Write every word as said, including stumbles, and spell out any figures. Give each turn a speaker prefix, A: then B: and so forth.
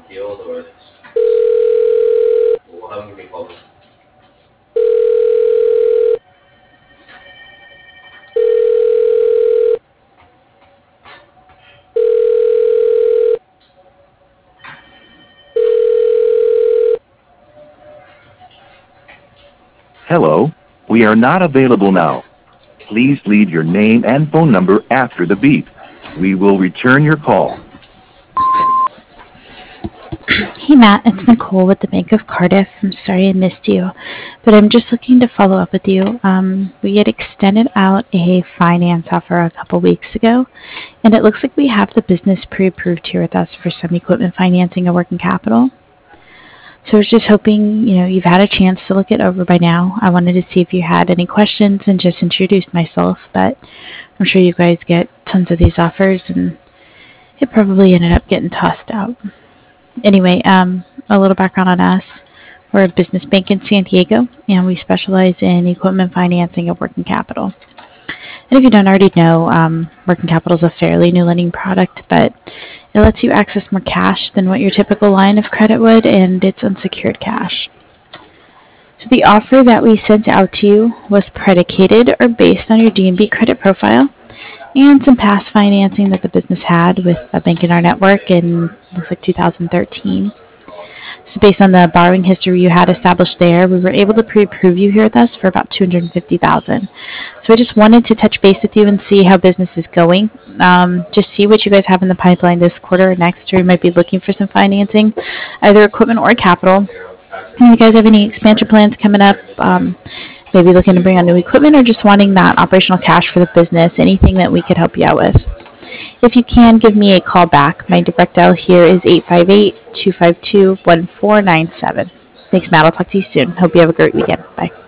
A: Hello, we are not available now. Please leave your name and phone number after the beep. We will return your call.
B: Hey Matt, it's Nicole with the Bank of Cardiff. I'm sorry I missed you, but I'm just looking to follow up with you. Um, we had extended out a finance offer a couple weeks ago, and it looks like we have the business pre-approved here with us for some equipment financing and working capital. So I was just hoping, you know, you've had a chance to look it over by now. I wanted to see if you had any questions and just introduce myself, but I'm sure you guys get tons of these offers, and it probably ended up getting tossed out. Anyway, um, a little background on us. We're a business bank in San Diego, and we specialize in equipment financing and working capital. And if you don't already know, um, working capital is a fairly new lending product, but it lets you access more cash than what your typical line of credit would, and it's unsecured cash. So the offer that we sent out to you was predicated or based on your D and B credit profile and some past financing that the business had with a bank in our network in, looks like two thousand thirteen. So based on the borrowing history you had established there, we were able to pre-approve you here with us for about two hundred fifty thousand dollars. So I just wanted to touch base with you and see how business is going. Um, just see what you guys have in the pipeline this quarter or next, or you might be looking for some financing, either equipment or capital. And you guys have any expansion plans coming up? Um, maybe looking to bring on new equipment or just wanting that operational cash for the business, anything that we could help you out with. If you can, give me a call back. My direct dial here is eight five eight, two five two, one four nine seven. Thanks, Matt. I'll talk to you soon. Hope you have a great weekend. Bye.